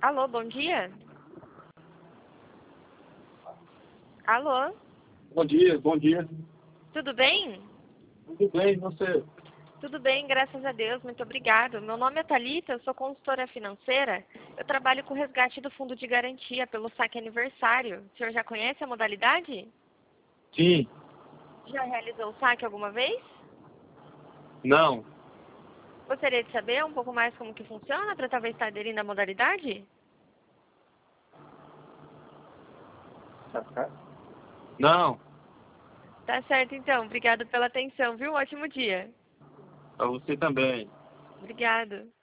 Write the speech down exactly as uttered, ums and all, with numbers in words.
Alô, bom dia? Alô? Bom dia, bom dia. Tudo bem? Tudo bem, e você? Tudo bem, graças a Deus, muito obrigado. Meu nome é Thalita, eu sou consultora financeira. Eu trabalho com o resgate do fundo de garantia pelo saque aniversário. O senhor já conhece a modalidade? Sim. Já realizou o saque alguma vez? Não. Gostaria de saber um pouco mais como que funciona para talvez estar aderindo à modalidade? Não. Tá certo então, obrigado pela atenção, viu? Um ótimo dia. Para você também. Obrigado.